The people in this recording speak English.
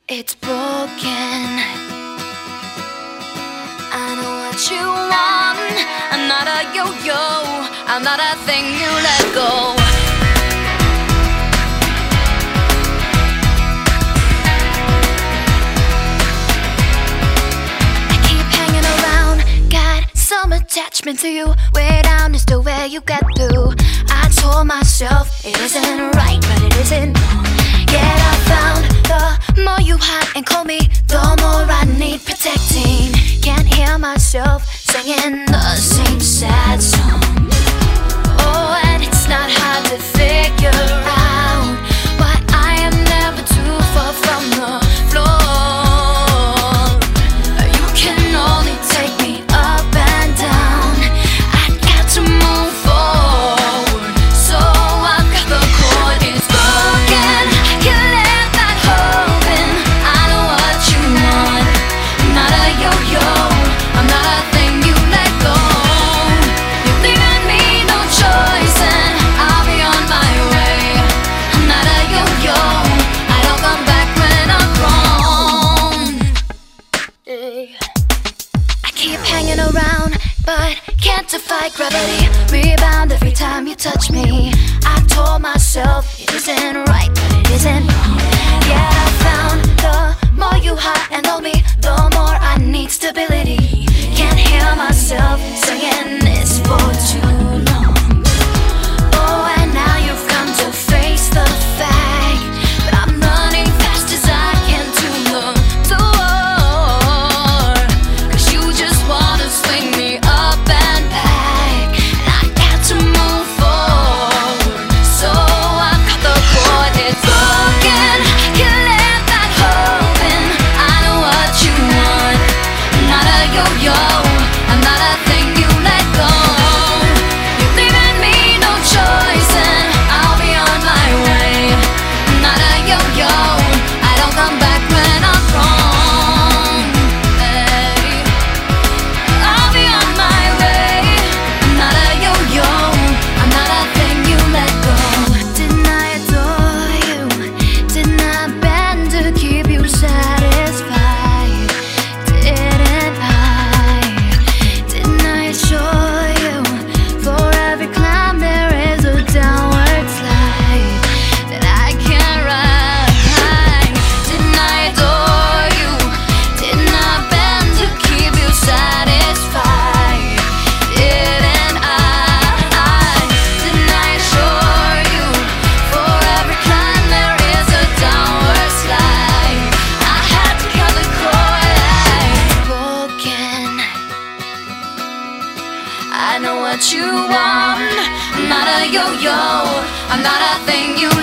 It's broken. I know what you want. I'm not a yo-yo. I'm not a thing you let go. I keep hanging around. Got some attachment to you. Way down is the way you get through. I told myself it isn't right, but it isn't wrong. Yet I found the more you hide and call me, the more I need protecting. Can't hear myself singing the same sad song. Oh, and it's not hard to figure out why I am never too far from the floor. You can only take me up and down. I got to move forward, so I've got the cord. It's broken. You left that hole in. I know what you want. I'm not a yo-yo. I'm not a thing you let go. You're leaving me no choice, and I'll be on my way. I'm not a yo-yo. I don't come back when I'm wrong. I keep hanging around, but can't defy gravity. Rebound every time you touch me. I told myself it isn't right, but it isn't wrong. Yeah, I found the more you hide and hold me, the more I need stability. Can't hear myself saying this for too long. Oh, and now you've come to face the fact, but I'm running fast as I can to the door. 'Cause you just wanna swing me up and back, and I got to move forward, so I've got the cord. It's broken. You left that hole in. I know what you want. I'm not a yo-yo. I'm not a thing you let go. You're leaving me no choice, and I'll be on my way. I'm not a yo-yo. I don't come back when I'm wrong. Hey, I'll be on my way. I'm not a yo-yo. I'm not a thing you let go. Didn't I adore you? Didn't I bend to keep you satisfied? Didn't I? Didn't I assure you for every climb there is a downward slide that I can't ride? Didn't I adore you? Didn't I bend to keep you satisfied? Didn't I? Didn't I assure you for every climb there is a downward slide? I had to cut the cord. Broken. I know what you want. I'm not a yo-yo. I'm not a thing you